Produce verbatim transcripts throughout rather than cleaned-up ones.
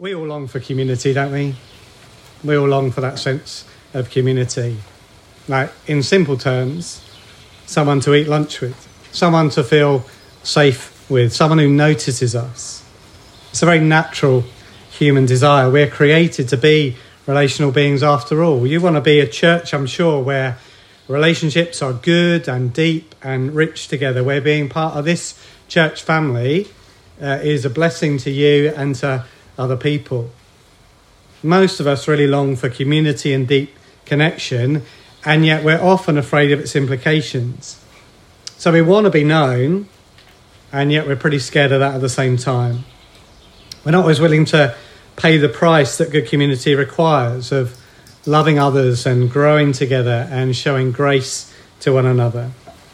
we all long for community, don't we? We all long for that sense of community. Like, in simple terms, someone to eat lunch with, someone to feel safe with, someone who notices us. It's a very natural human desire. We're created to be relational beings after all. You want to be a church, I'm sure, where relationships are good and deep and rich together, where being part of this church family uh, is a blessing to you and to other people. Most of us really long for community and deep connection, and yet we're often afraid of its implications. So we want to be known, and yet we're pretty scared of that at the same time. We're not always willing to pay the price that good community requires of loving others and growing together and showing grace to one another.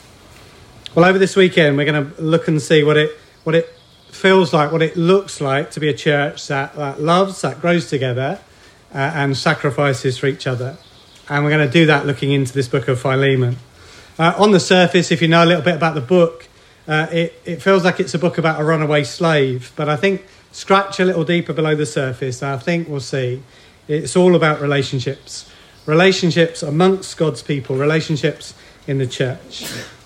Well, over this weekend, we're going to look and see what it what it feels like, what it looks like to be a church that, that loves, that grows together uh, and sacrifices for each other. And we're going to do that looking into this book of Philemon. Uh, on the surface, if you know a little bit about the book, uh, it, it feels like it's a book about a runaway slave. But I think scratch a little deeper below the surface, and I think we'll see it's all about relationships. Relationships amongst God's people, relationships in the church.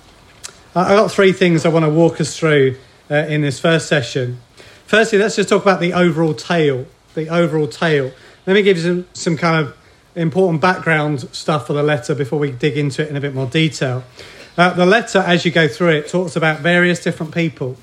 Uh, I've got three things I want to walk us through uh, in this first session. Firstly, let's just talk about the overall tale. The overall tale. Let me give you some, some kind of important background stuff for the letter before we dig into it in a bit more detail. Uh, the letter, as you go through it, talks about various different people.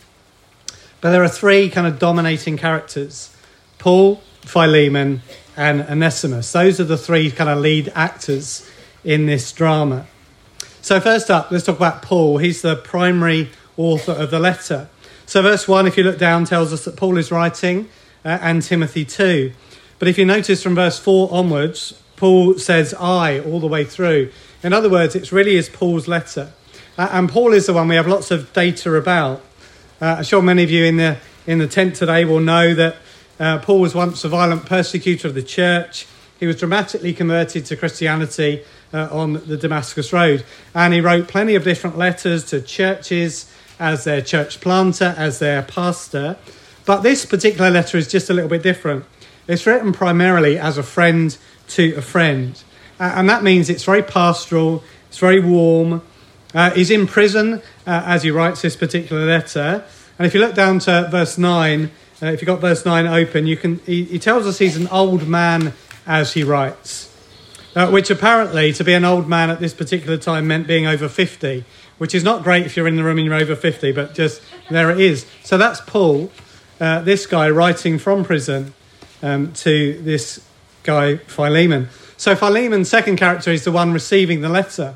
But there are three kind of dominating characters: Paul, Philemon, and Onesimus. Those are the three kind of lead actors in this drama. So first up, let's talk about Paul. He's the primary author of the letter. So verse one, if you look down, tells us that Paul is writing, uh, and Timothy too. But if you notice from verse four onwards, Paul says I all the way through. In other words, it really is Paul's letter. Uh, and Paul is the one we have lots of data about. Uh, I'm sure many of you in the in the tent today will know that uh, Paul was once a violent persecutor of the church. He was dramatically converted to Christianity uh, on the Damascus Road. And he wrote plenty of different letters to churches as their church planter, as their pastor. But this particular letter is just a little bit different. It's written primarily as a friend to a friend. Uh, and that means it's very pastoral, it's very warm. Uh, he's in prison uh, as he writes this particular letter. And if you look down to verse nine, uh, if you've got verse nine open, you can. He, he tells us he's an old man as he writes, uh, which apparently to be an old man at this particular time meant being over fifty, which is not great if you're in the room and you're over fifty, but just there it is. So that's Paul, uh, this guy writing from prison um, to this guy Philemon. So Philemon's second character is the one receiving the letter.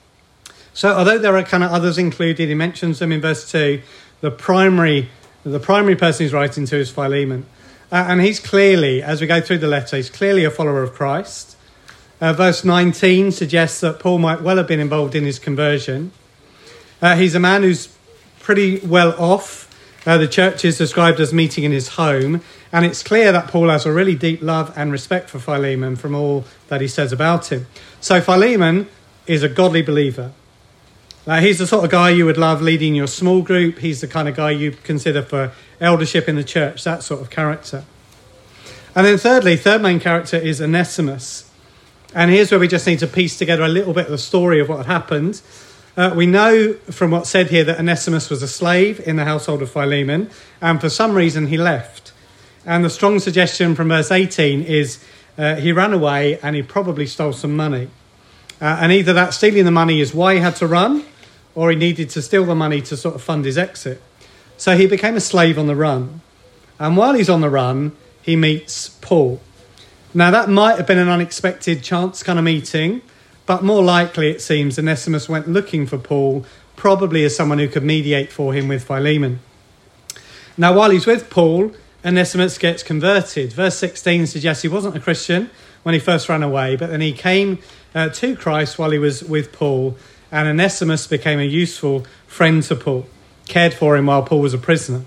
So although there are kind of others included, he mentions them in verse two, the primary the primary person he's writing to is Philemon. Uh, and he's clearly, as we go through the letter, he's clearly a follower of Christ. Uh, verse nineteen suggests that Paul might well have been involved in his conversion. Uh, he's a man who's pretty well off. Uh, the church is described as meeting in his home. And it's clear that Paul has a really deep love and respect for Philemon from all that he says about him. So Philemon is a godly believer. Uh, he's the sort of guy you would love leading your small group. He's the kind of guy you consider for eldership in the church, that sort of character. And then thirdly, third main character is Onesimus. And here's where we just need to piece together a little bit of the story of what had happened. Uh, we know from what's said here that Onesimus was a slave in the household of Philemon, and for some reason he left. And the strong suggestion from verse eighteen is uh, he ran away and he probably stole some money. Uh, and either that stealing the money is why he had to run, or he needed to steal the money to sort of fund his exit. So he became a slave on the run. And while he's on the run, he meets Paul. Now, that might have been an unexpected chance kind of meeting, but more likely, it seems, Onesimus went looking for Paul, probably as someone who could mediate for him with Philemon. Now, while he's with Paul, Onesimus gets converted. Verse sixteen suggests he wasn't a Christian when he first ran away, but then he came uh, to Christ while he was with Paul, and Onesimus became a useful friend to Paul, cared for him while Paul was a prisoner.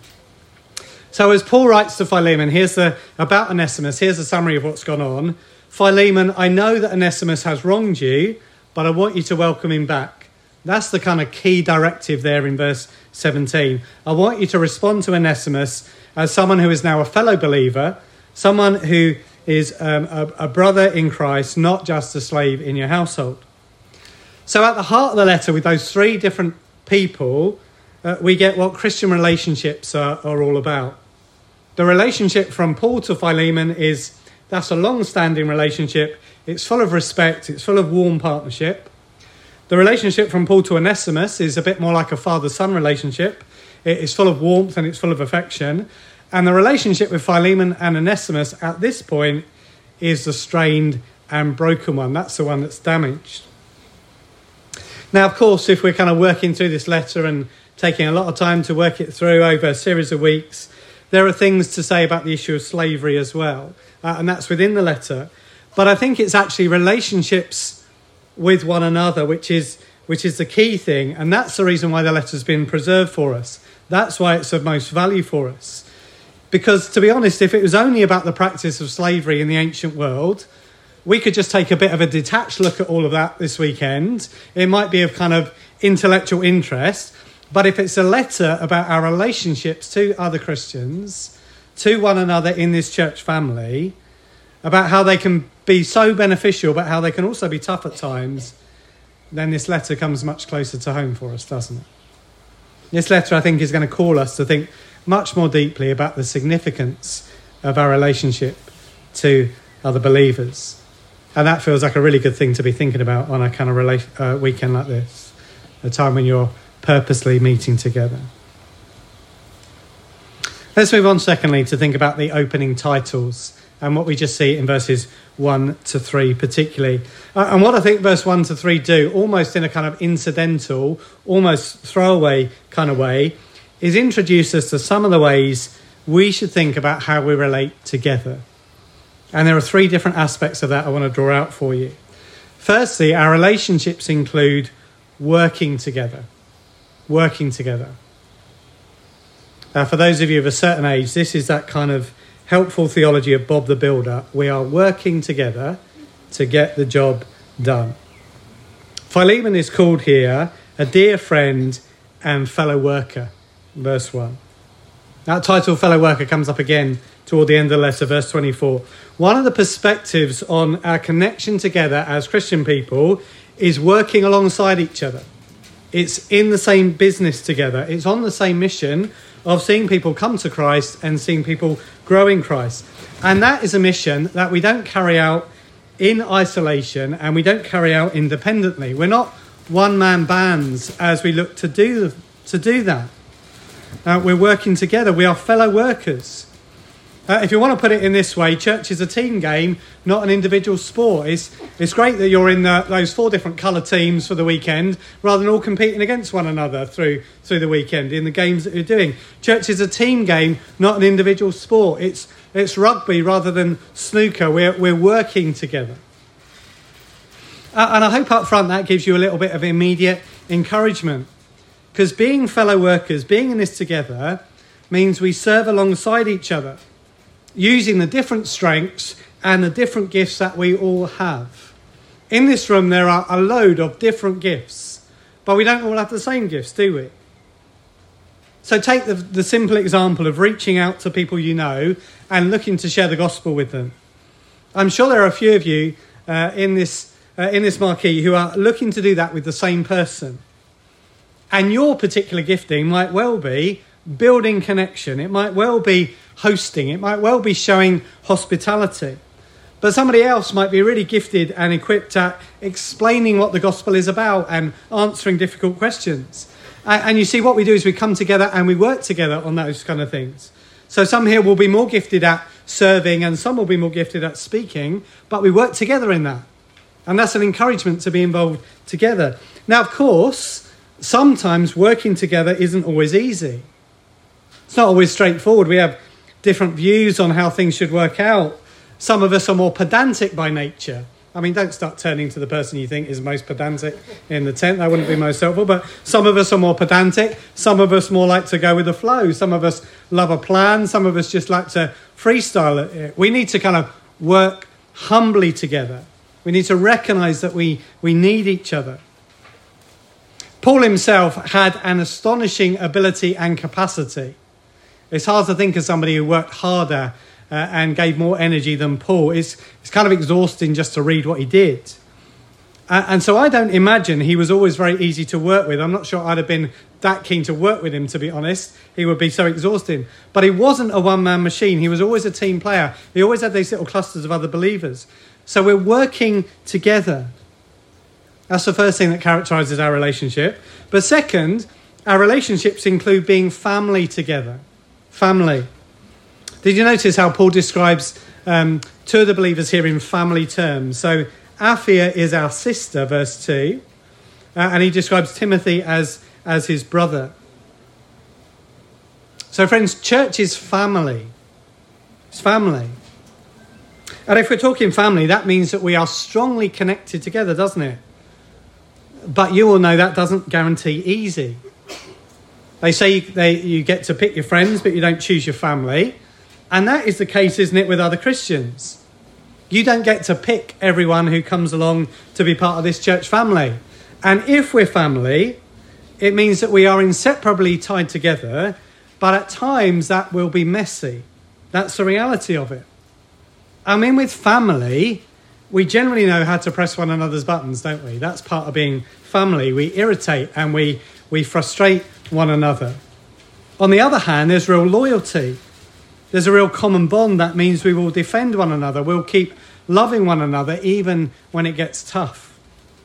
So as Paul writes to Philemon, here's the about Onesimus, here's a summary of what's gone on. Philemon, I know that Onesimus has wronged you, but I want you to welcome him back. That's the kind of key directive there in verse seventeen. I want you to respond to Onesimus as someone who is now a fellow believer, Someone who is um, a, a brother in Christ, not just a slave in your household. So at the heart of the letter, with those three different people, uh, we get what Christian relationships are, are all about. The relationship from Paul to Philemon is, that's a long-standing relationship. It's full of respect. It's full of warm partnership. The relationship from Paul to Onesimus is a bit more like a father-son relationship. It is full of warmth and it's full of affection. And the relationship with Philemon and Onesimus at this point is the strained and broken one. That's the one that's damaged. Now, of course, if we're kind of working through this letter and taking a lot of time to work it through over a series of weeks, there are things to say about the issue of slavery as well. Uh, and that's within the letter. But I think it's actually relationships with one another, which is which is the key thing. And that's the reason why the letter's been preserved for us. That's why it's of most value for us. Because, to be honest, if it was only about the practice of slavery in the ancient world, we could just take a bit of a detached look at all of that this weekend. It might be of kind of intellectual interest. But if it's a letter about our relationships to other Christians, to one another in this church family, about how they can be so beneficial, but how they can also be tough at times, then this letter comes much closer to home for us, doesn't it? This letter, I think, is going to call us to think much more deeply about the significance of our relationship to other believers. And that feels like a really good thing to be thinking about on a kind of rela- uh, weekend like this, a time when you're purposely meeting together. Let's move on, secondly, to think about the opening titles and what we just see in verses one to three particularly. Uh, and what I think verse one to three do, almost in a kind of incidental, almost throwaway kind of way, is introduce us to some of the ways we should think about how we relate together. And there are three different aspects of that I want to draw out for you. Firstly, our relationships include working together. Working together. Uh, for those of you of a certain age, this is that kind of helpful theology of Bob the Builder. We are working together to get the job done. Philemon is called here a dear friend and fellow worker, verse one. That title, fellow worker, comes up again toward the end of the letter, verse twenty-four. One of the perspectives on our connection together as Christian people is working alongside each other. It's in the same business together. It's on the same mission of seeing people come to Christ and seeing people grow in Christ. And that is a mission that we don't carry out in isolation and we don't carry out independently. We're not one-man bands as we look to do, to do that. Uh, we're working together. We are fellow workers. Uh, if you want to put it in this way, church is a team game, not an individual sport. It's, it's great that you're in the, those four different colour teams for the weekend rather than all competing against one another through, through the weekend in the games that you're doing. Church is a team game, not an individual sport. It's, it's rugby rather than snooker. We're, we're working together. Uh, and I hope up front that gives you a little bit of immediate encouragement. Because being fellow workers, being in this together, means we serve alongside each other, using the different strengths and the different gifts that we all have. In this room, there are a load of different gifts, but we don't all have the same gifts, do we? So take the, the simple example of reaching out to people you know and looking to share the gospel with them. I'm sure there are a few of you uh, in this uh, in this marquee who are looking to do that with the same person. And your particular gifting might well be building connection. It might well be hosting. It might well be showing hospitality. But somebody else might be really gifted and equipped at explaining what the gospel is about and answering difficult questions. And you see, what we do is we come together and we work together on those kind of things. So some here will be more gifted at serving and some will be more gifted at speaking, but we work together in that. And that's an encouragement to be involved together. Now, of course, sometimes working together isn't always easy. It's not always straightforward. We have different views on how things should work out. Some of us are more pedantic by nature. I mean, don't start turning to the person you think is most pedantic in the tent. That wouldn't be most helpful. But some of us are more pedantic. Some of us more like to go with the flow. Some of us love a plan. Some of us just like to freestyle it. We need to kind of work humbly together. We need to recognise that we, we need each other. Paul himself had an astonishing ability and capacity. It's hard to think of somebody who worked harder uh, and gave more energy than Paul. It's, it's kind of exhausting just to read what he did. Uh, and so I don't imagine he was always very easy to work with. I'm not sure I'd have been that keen to work with him, to be honest. He would be so exhausting. But he wasn't a one-man machine. He was always a team player. He always had these little clusters of other believers. So we're working together. That's the first thing that characterises our relationship. But second, our relationships include being family together. Family. Did you notice how Paul describes um, two of the believers here in family terms? So Apphia is our sister, verse two. Uh, and he describes Timothy as, as his brother. So friends, church is family. It's family. And if we're talking family, that means that we are strongly connected together, doesn't it? But you all know that doesn't guarantee easy. They say you, they, you get to pick your friends, but you don't choose your family. And that is the case, isn't it, with other Christians? You don't get to pick everyone who comes along to be part of this church family. And if we're family, it means that we are inseparably tied together, but at times that will be messy. That's the reality of it. I mean, with family, we generally know how to press one another's buttons, don't we? That's part of being family. We irritate and we, we frustrate one another. On the other hand, there's real loyalty. There's a real common bond that means we will defend one another. We'll keep loving one another even when it gets tough.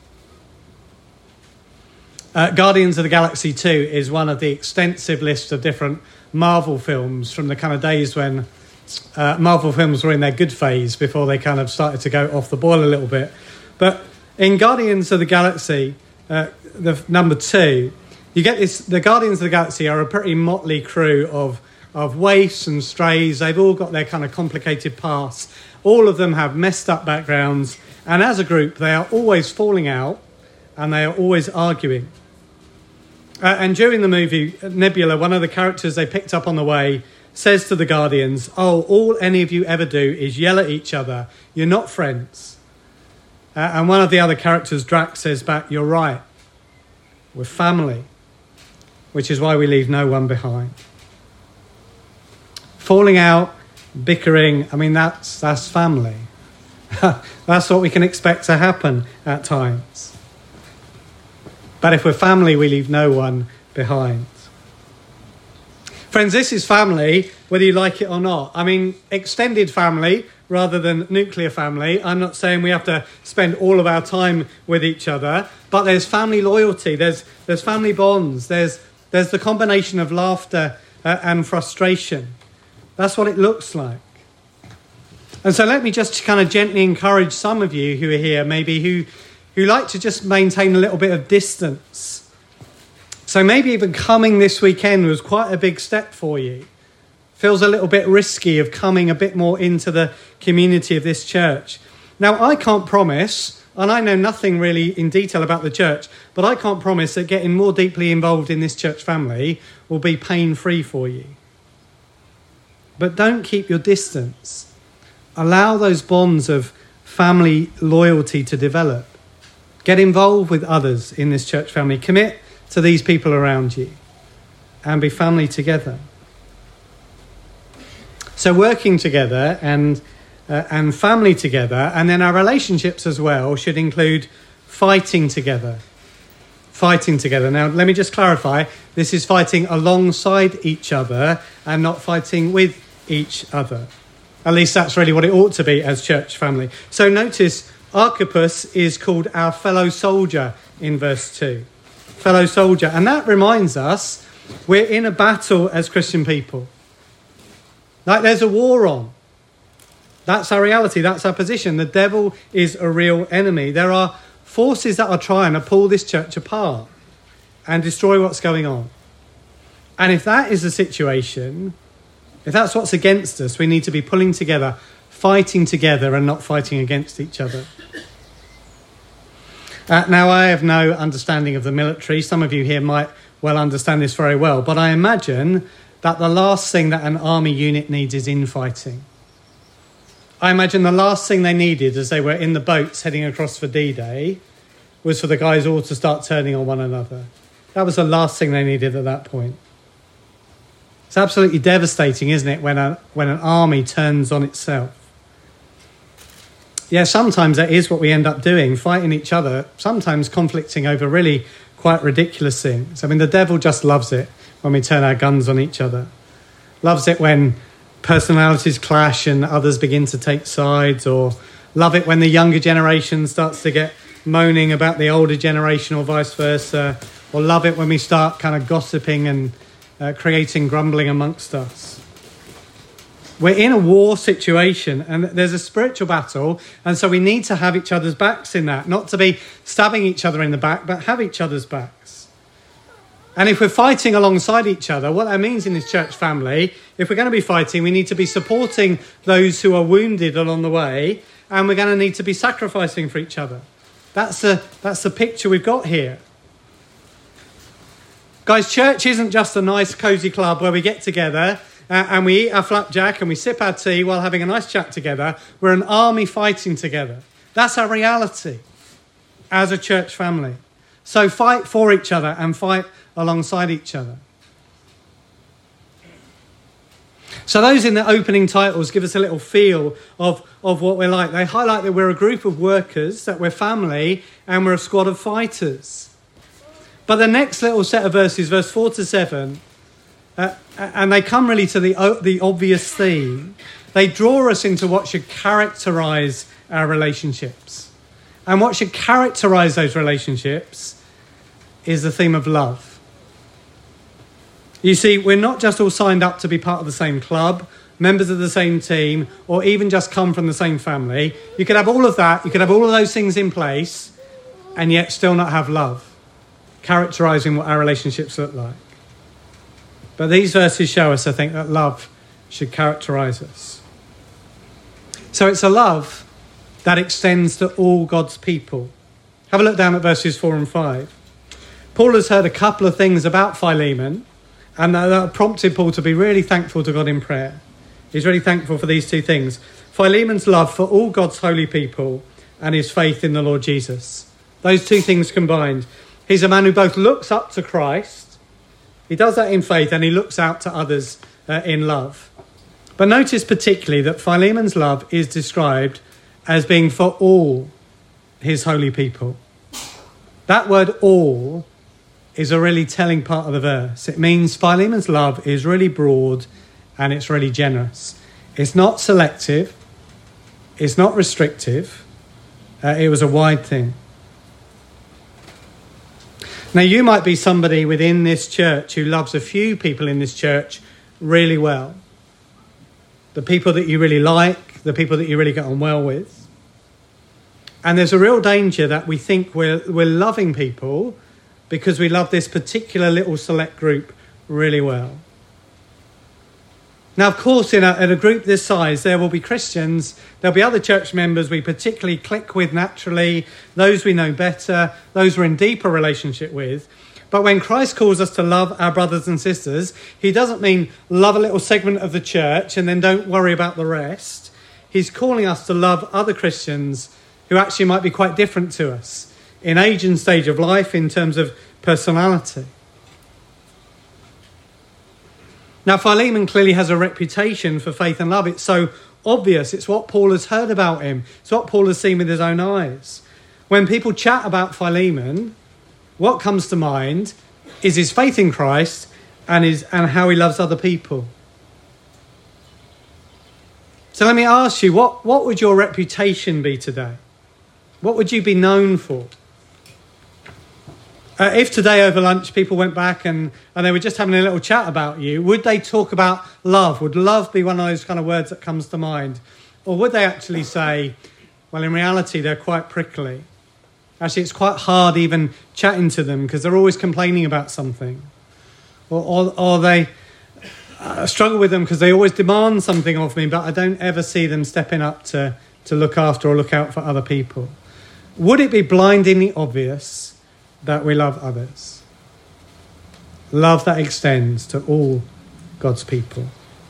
Uh, Guardians of the Galaxy two is one of the extensive lists of different Marvel films from the kind of days when uh, Marvel films were in their good phase before they kind of started to go off the boil a little bit. But in Guardians of the Galaxy, uh, the number two, you get this, the Guardians of the Galaxy are a pretty motley crew of, of waifs and strays. They've all got their kind of complicated pasts. All of them have messed up backgrounds. And as a group, they are always falling out and they are always arguing. Uh, and during the movie, Nebula, one of the characters they picked up on the way, says to the Guardians, oh, all any of you ever do is yell at each other. You're not friends. Uh, and one of the other characters, Drax, says back, you're right. We're family. Which is why we leave no one behind. Falling out, bickering, I mean, that's that's family. That's what we can expect to happen at times. But if we're family, we leave no one behind. Friends, this is family, whether you like it or not. I mean, extended family rather than nuclear family. I'm not saying we have to spend all of our time with each other, but there's family loyalty, there's there's family bonds, there's There's the combination of laughter uh, and frustration. That's what it looks like. And so let me just kind of gently encourage some of you who are here, maybe who, who like to just maintain a little bit of distance. So maybe even coming this weekend was quite a big step for you. Feels a little bit risky of coming a bit more into the community of this church. Now, I can't promise, and I know nothing really in detail about the church, but I can't promise that getting more deeply involved in this church family will be pain-free for you. But don't keep your distance. Allow those bonds of family loyalty to develop. Get involved with others in this church family. Commit to these people around you and be family together. So working together and Uh, and family together, and then our relationships as well should include fighting together. Fighting together. Now, let me just clarify. This is fighting alongside each other and not fighting with each other. At least that's really what it ought to be as church family. So notice Archippus is called our fellow soldier in verse two. Fellow soldier. And that reminds us we're in a battle as Christian people. Like there's a war on. That's our reality. That's our position. The devil is a real enemy. There are forces that are trying to pull this church apart and destroy what's going on. And if that is the situation, if that's what's against us, we need to be pulling together, fighting together and not fighting against each other. Uh, now, I have no understanding of the military. Some of you here might well understand this very well. But I imagine that the last thing that an army unit needs is infighting. I imagine the last thing they needed as they were in the boats heading across for D-Day was for the guys all to start turning on one another. That was the last thing they needed at that point. It's absolutely devastating, isn't it, when a when an army turns on itself? Yeah, sometimes that is what we end up doing, fighting each other, sometimes conflicting over really quite ridiculous things. I mean, the devil just loves it when we turn our guns on each other. Loves it when personalities clash and others begin to take sides, or love it when the younger generation starts to get moaning about the older generation or vice versa, or love it when we start kind of gossiping and uh, creating grumbling amongst us. We're in a war situation and there's a spiritual battle, and so we need to have each other's backs in that, not to be stabbing each other in the back, but have each other's backs. And if we're fighting alongside each other, what that means in this church family, if we're going to be fighting, we need to be supporting those who are wounded along the way, and we're going to need to be sacrificing for each other. That's the, that's the picture we've got here. Guys, church isn't just a nice, cosy club where we get together uh, and we eat our flapjack and we sip our tea while having a nice chat together. We're an army fighting together. That's our reality as a church family. So fight for each other and fight alongside each other. So those in the opening titles give us a little feel of, of what we're like. They highlight that we're a group of workers, that we're family, and we're a squad of fighters. But the next little set of verses, verse four to seven, uh, and they come really to the, the obvious theme. They draw us into what should characterise our relationships. And what should characterise those relationships is the theme of love. You see, we're not just all signed up to be part of the same club, members of the same team, or even just come from the same family. You could have all of that, you could have all of those things in place, and yet still not have love, characterising what our relationships look like. But these verses show us, I think, that love should characterise us. So it's a love that extends to all God's people. Have a look down at verses four and five. Paul has heard a couple of things about Philemon, and that prompted Paul to be really thankful to God in prayer. He's really thankful for these two things. Philemon's love for all God's holy people and his faith in the Lord Jesus. Those two things combined. He's a man who both looks up to Christ, he does that in faith, and he looks out to others uh, in love. But notice particularly that Philemon's love is described as being for all his holy people. That word all is a really telling part of the verse. It means Philemon's love is really broad and it's really generous. It's not selective. It's not restrictive. Uh, it was a wide thing. Now, you might be somebody within this church who loves a few people in this church really well. The people that you really like, the people that you really get on well with. And there's a real danger that we think we're, we're loving people because we love this particular little select group really well. Now, of course, in a, in a group this size, there will be Christians, there'll be other church members we particularly click with naturally, those we know better, those we're in deeper relationship with. But when Christ calls us to love our brothers and sisters, he doesn't mean love a little segment of the church and then don't worry about the rest. He's calling us to love other Christians who actually might be quite different to us in age and stage of life, in terms of personality. Now, Philemon clearly has a reputation for faith and love. It's so obvious. It's what Paul has heard about him. It's what Paul has seen with his own eyes. When people chat about Philemon, what comes to mind is his faith in Christ and, his, and how he loves other people. So let me ask you, what, what would your reputation be today? What would you be known for? Uh, if today over lunch people went back and, and they were just having a little chat about you, would they talk about love? Would love be one of those kind of words that comes to mind? Or would they actually say, well, in reality, they're quite prickly. Actually, it's quite hard even chatting to them because they're always complaining about something. Or, or, or they uh, struggle with them because they always demand something of me, but I don't ever see them stepping up to, to look after or look out for other people. Would it be blindingly obvious that we love others? Love that extends to all God's people.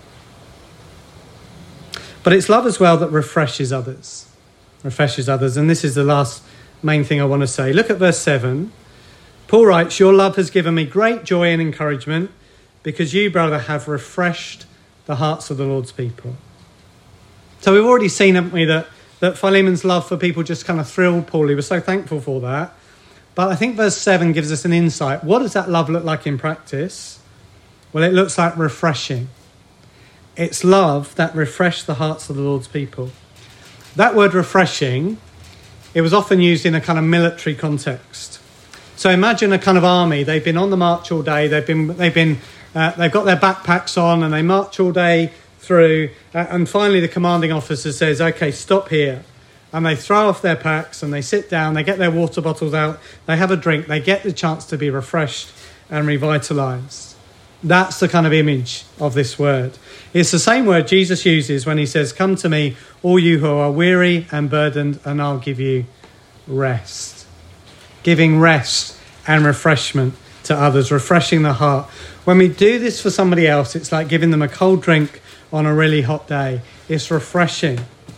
But it's love as well that refreshes others. Refreshes others. And this is the last main thing I want to say. Look at verse seven. Paul writes, your love has given me great joy and encouragement because you, brother, have refreshed the hearts of the Lord's people. So we've already seen, haven't we, that, that Philemon's love for people just kind of thrilled Paul. He was so thankful for that. But I think verse seven gives us an insight. What does that love look like in practice? Well, it looks like refreshing. It's love that refreshed the hearts of the Lord's people. That word refreshing, it was often used in a kind of military context. So imagine a kind of army. They've been on the march all day. They've been, they've been, uh, they've got their backpacks on and they march all day through. Uh, and finally, the commanding officer says, "Okay, stop here." And they throw off their packs and they sit down. They get their water bottles out. They have a drink. They get the chance to be refreshed and revitalized. That's the kind of image of this word. It's the same word Jesus uses when he says, "Come to me, all you who are weary and burdened, and I'll give you rest." Giving rest and refreshment to others, refreshing the heart. When we do this for somebody else, it's like giving them a cold drink on a really hot day. It's refreshing.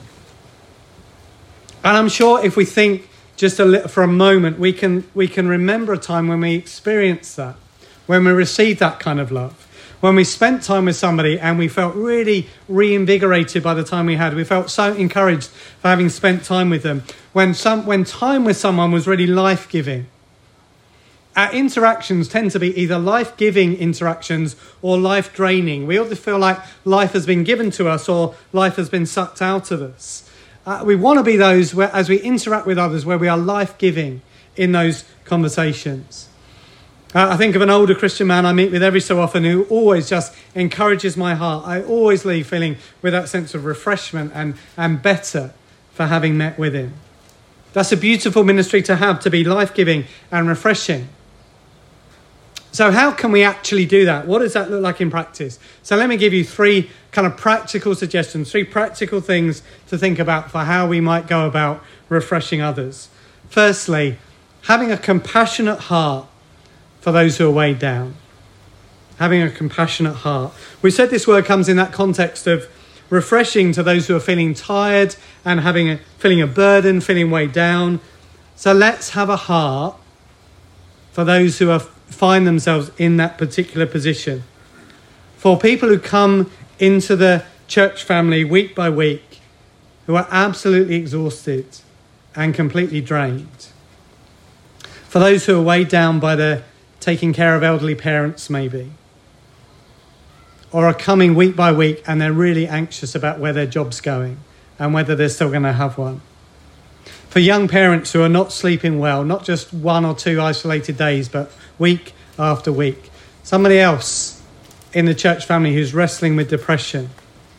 And I'm sure if we think just a little for a moment, we can we can remember a time when we experienced that, when we received that kind of love. When we spent time with somebody and we felt really reinvigorated by the time we had. We felt so encouraged for having spent time with them. When some, when time with someone was really life-giving. Our interactions tend to be either life-giving interactions or life-draining. We either feel like life has been given to us or life has been sucked out of us. Uh, we want to be those where, as we interact with others, where we are life-giving in those conversations. Uh, I think of an older Christian man I meet with every so often who always just encourages my heart. I always leave feeling with that sense of refreshment and, and better for having met with him. That's a beautiful ministry to have, to be life-giving and refreshing. So how can we actually do that? What does that look like in practice? So let me give you three kind of practical suggestions, three practical things to think about for how we might go about refreshing others. Firstly, having a compassionate heart for those who are weighed down. Having a compassionate heart. We said this word comes in that context of refreshing to those who are feeling tired and having a, feeling a burden, feeling weighed down. So let's have a heart for those who are, find themselves in that particular position. For people who come into the church family week by week, who are absolutely exhausted and completely drained. For those who are weighed down by the taking care of elderly parents maybe, or are coming week by week and they're really anxious about where their job's going and whether they're still going to have one. For young parents who are not sleeping well, not just one or two isolated days, but week after week. Somebody else in the church family who's wrestling with depression.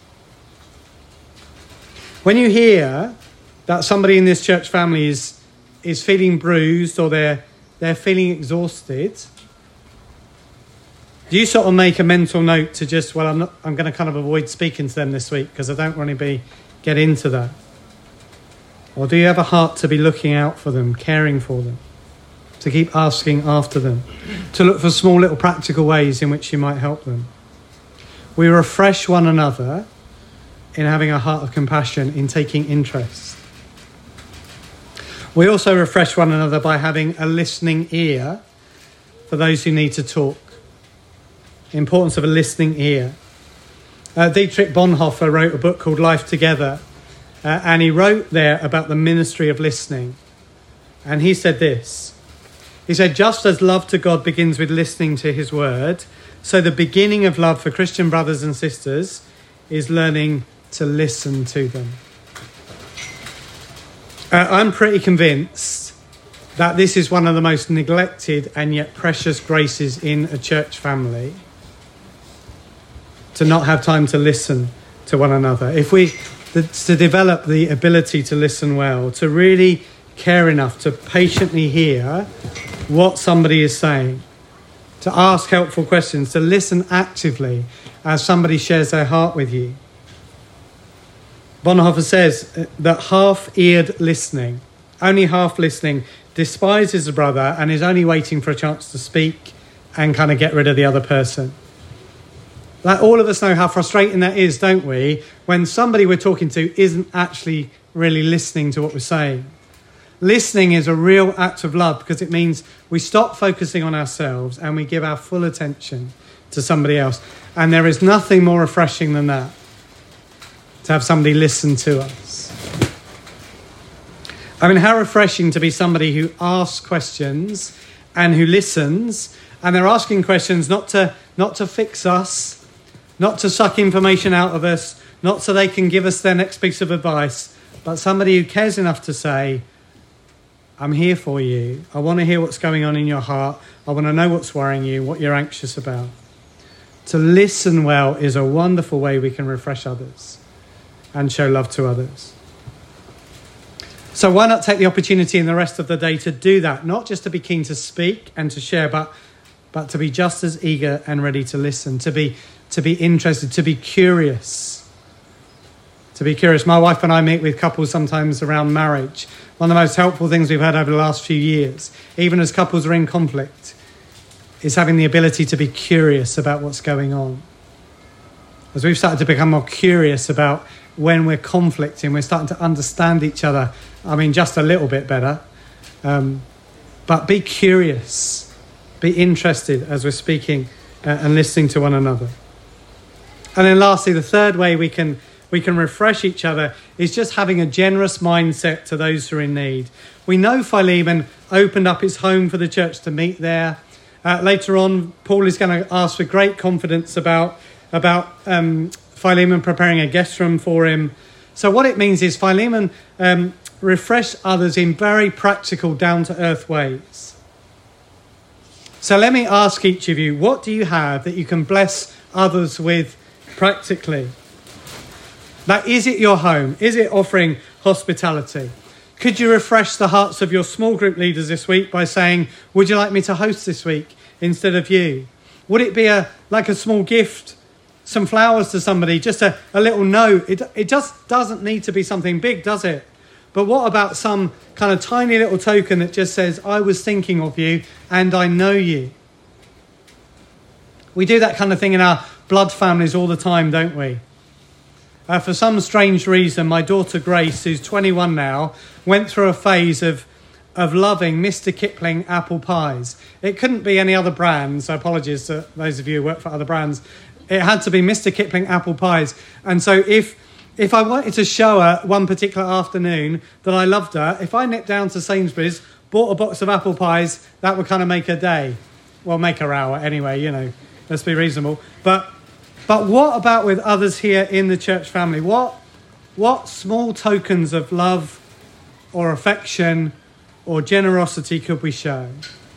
When you hear that somebody in this church family is, is feeling bruised or they're, they're feeling exhausted, do you sort of make a mental note to just, well, I'm not, I'm going to kind of avoid speaking to them this week because I don't want to be get into that? Or do you have a heart to be looking out for them, caring for them, to keep asking after them, to look for small little practical ways in which you might help them? We refresh one another in having a heart of compassion, in taking interest. We also refresh one another by having a listening ear for those who need to talk. The importance of a listening ear. Uh, Dietrich Bonhoeffer wrote a book called Life Together, uh, and he wrote there about the ministry of listening. And he said this. He said, just as love to God begins with listening to his word, so the beginning of love for Christian brothers and sisters is learning to listen to them. Uh, I'm pretty convinced that this is one of the most neglected and yet precious graces in a church family, to not have time to listen to one another. If we, to develop the ability to listen well, to really care enough to patiently hear what somebody is saying, to ask helpful questions, to listen actively as somebody shares their heart with you. Bonhoeffer says that half-eared listening, only half listening, despises a brother and is only waiting for a chance to speak and kind of get rid of the other person. Like, all of us know how frustrating that is, don't we? When somebody we're talking to isn't actually really listening to what we're saying. Listening is a real act of love because it means we stop focusing on ourselves and we give our full attention to somebody else. And there is nothing more refreshing than that, to have somebody listen to us. I mean, how refreshing to be somebody who asks questions and who listens. And they're asking questions not to not to fix us, not to suck information out of us, not so they can give us their next piece of advice, but somebody who cares enough to say, I'm here for you. I want to hear what's going on in your heart. I want to know what's worrying you, what you're anxious about. To listen well is a wonderful way we can refresh others and show love to others. So why not take the opportunity in the rest of the day to do that? Not just to be keen to speak and to share, but but to be just as eager and ready to listen, to be to be interested, to be curious. To be curious. My wife and I meet with couples sometimes around marriage. One of the most helpful things we've had over the last few years, even as couples are in conflict, is having the ability to be curious about what's going on. As we've started to become more curious about when we're conflicting, we're starting to understand each other, I mean, just a little bit better. Um, but be curious. Be interested as we're speaking uh, and listening to one another. And then lastly, the third way we can we can refresh each other is just having a generous mindset to those who are in need. We know Philemon opened up his home for the church to meet there. Uh, later on, Paul is going to ask with great confidence about, about um, Philemon preparing a guest room for him. So what it means is Philemon um, refreshed others in very practical, down-to-earth ways. So let me ask each of you, what do you have that you can bless others with practically? Now, is it your home? Is it offering hospitality? Could you refresh the hearts of your small group leaders this week by saying, would you like me to host this week instead of you? Would it be a like a small gift, some flowers to somebody, just a, a little note? It, it just doesn't need to be something big, does it? But what about some kind of tiny little token that just says, I was thinking of you and I know you? We do that kind of thing in our blood families all the time, don't we? Uh, for some strange reason, my daughter Grace, who's twenty-one now, went through a phase of of loving Mister Kipling apple pies. It couldn't be any other brand, so apologies to those of you who work for other brands. It had to be Mister Kipling apple pies. And so if if I wanted to show her one particular afternoon that I loved her, if I nipped down to Sainsbury's, bought a box of apple pies, that would kind of make her day. Well, make her hour anyway, you know, let's be reasonable. But But what about with others here in the church family? What, what small tokens of love or affection or generosity could we show?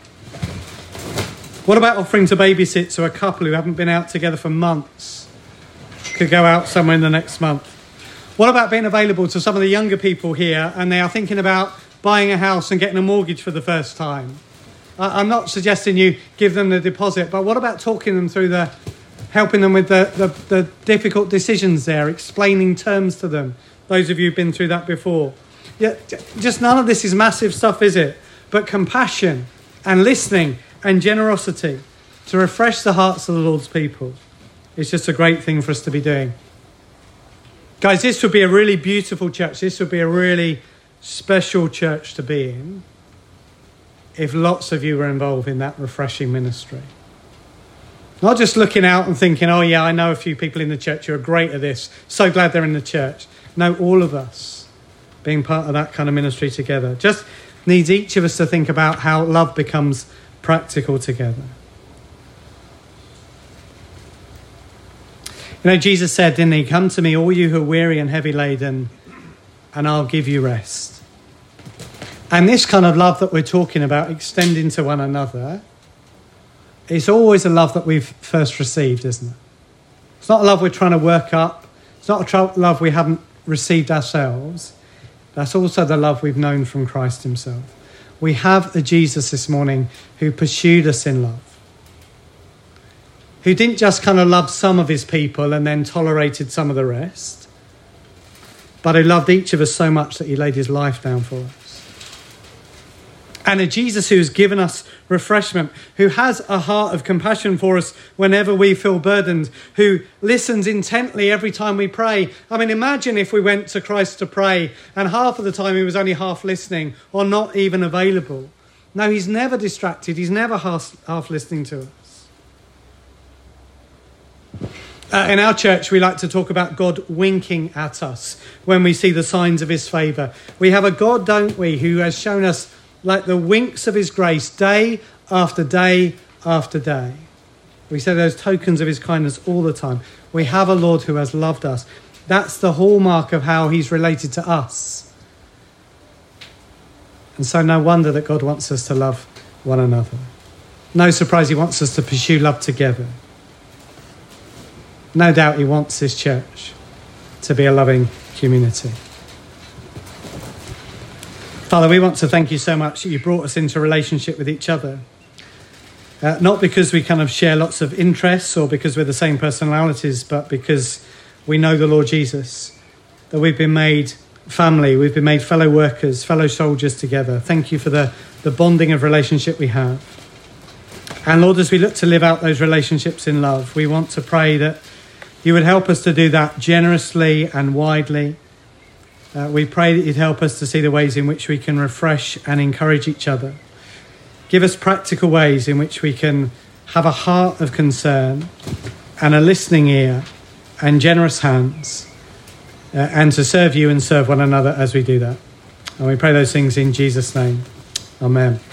What about offering to babysit to a couple who haven't been out together for months? Could go out somewhere in the next month. What about being available to some of the younger people here and they are thinking about buying a house and getting a mortgage for the first time? I'm not suggesting you give them the deposit, but what about talking them through the... helping them with the, the, the difficult decisions there, explaining terms to them. Those of you who've been through that before. Yeah, just none of this is massive stuff, is it? But compassion and listening and generosity to refresh the hearts of the Lord's people is just a great thing for us to be doing. Guys, this would be a really beautiful church. This would be a really special church to be in if lots of you were involved in that refreshing ministry. Not just looking out and thinking, oh yeah, I know a few people in the church who are great at this. So glad they're in the church. No, all of us being part of that kind of ministry together. Just needs each of us to think about how love becomes practical together. You know, Jesus said, didn't he, come to me, all you who are weary and heavy laden, and I'll give you rest. And this kind of love that we're talking about, extending to one another, it's always a love that we've first received, isn't it? It's not a love we're trying to work up. It's not a tr- love we haven't received ourselves. That's also the love we've known from Christ himself. We have a Jesus this morning who pursued us in love, who didn't just kind of love some of his people and then tolerated some of the rest, but who loved each of us so much that he laid his life down for us. And a Jesus who's given us refreshment, who has a heart of compassion for us whenever we feel burdened, who listens intently every time we pray. I mean, imagine if we went to Christ to pray and half of the time he was only half listening or not even available. No, he's never distracted. He's never half, half listening to us. Uh, in our church, we like to talk about God winking at us when we see the signs of his favour. We have a God, don't we, who has shown us like the winks of his grace day after day after day. We say those tokens of his kindness all the time. We have a Lord who has loved us. That's the hallmark of how he's related to us. And so no wonder that God wants us to love one another. No surprise he wants us to pursue love together. No doubt he wants this church to be a loving community. Father, we want to thank you so much that you brought us into relationship with each other. Uh, not because we kind of share lots of interests or because we're the same personalities, but because we know the Lord Jesus, that we've been made family, we've been made fellow workers, fellow soldiers together. Thank you for the, the bonding of relationship we have. And Lord, as we look to live out those relationships in love, we want to pray that you would help us to do that generously and widely. Uh, we pray that you'd help us to see the ways in which we can refresh and encourage each other. Give us practical ways in which we can have a heart of concern and a listening ear and generous hands uh, and to serve you and serve one another as we do that. And we pray those things in Jesus' name. Amen.